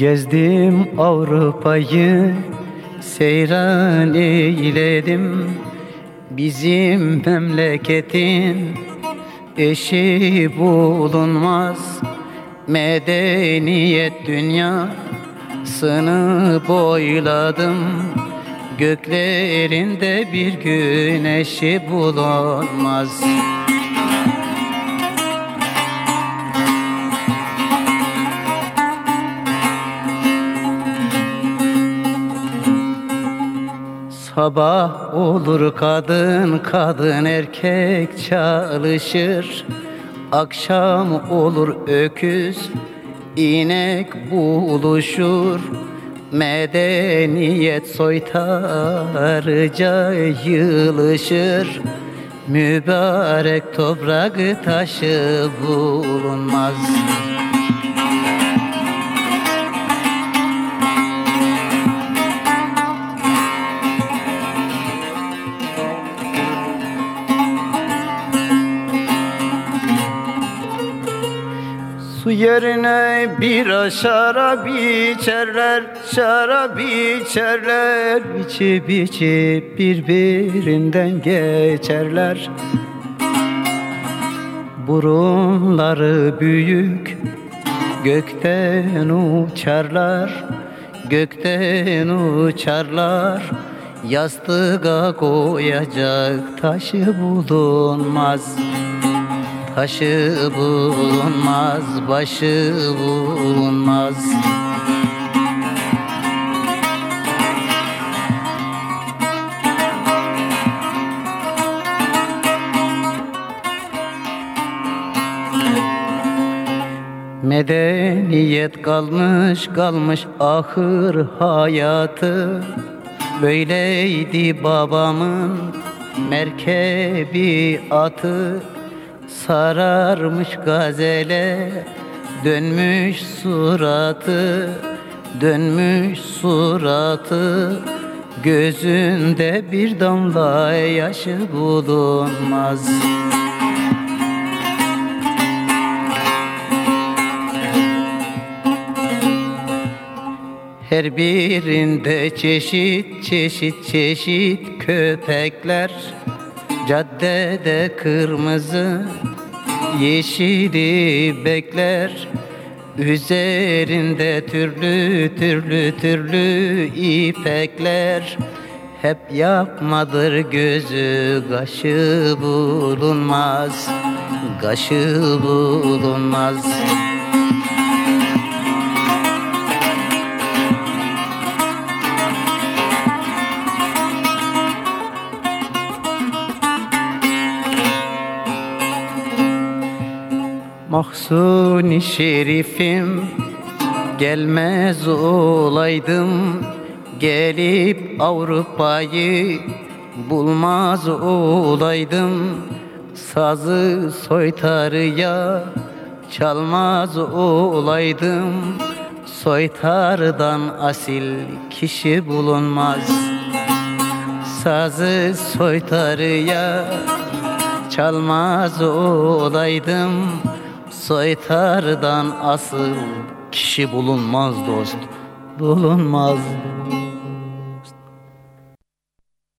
Gezdim Avrupa'yı, seyran eyledim. Bizim memleketin eşi bulunmaz. Medeniyet dünyasını boyladım. Göklerinde bir güneşi bulunmaz. Sabah olur kadın, kadın erkek çalışır. Akşam olur öküz, inek buluşur. Medeniyet soytarıca yığılışır. Mübarek toprak taşı bulunmaz. Su yerine bir şarap içerler, şarap içerler. İçip içip birbirinden geçerler. Burunları büyük, gökten uçarlar, gökten uçarlar. Yastığa koyacak taşı bulunmaz. Taşı bulunmaz, başı bulunmaz. Medeniyet kalmış kalmış ahır hayatı. Böyleydi babamın merkebi atı. Sararmış gazele, dönmüş suratı, dönmüş suratı. Gözünde bir damla yaşı bulunmaz. Her birinde çeşit çeşit çeşit köpekler. Caddede kırmızı yeşili bekler. Üzerinde türlü türlü türlü ipekler. Hep yapmadır gözü, kaşı bulunmaz, kaşı bulunmaz. Mahzun-i şerifim, gelmez olaydım. Gelip Avrupa'yı bulmaz olaydım. Sazı soytarıya çalmaz olaydım. Soytarıdan asil kişi bulunmaz. Sazı soytarıya çalmaz olaydım. Soytarıdan asıl kişi bulunmaz dost, bulunmaz.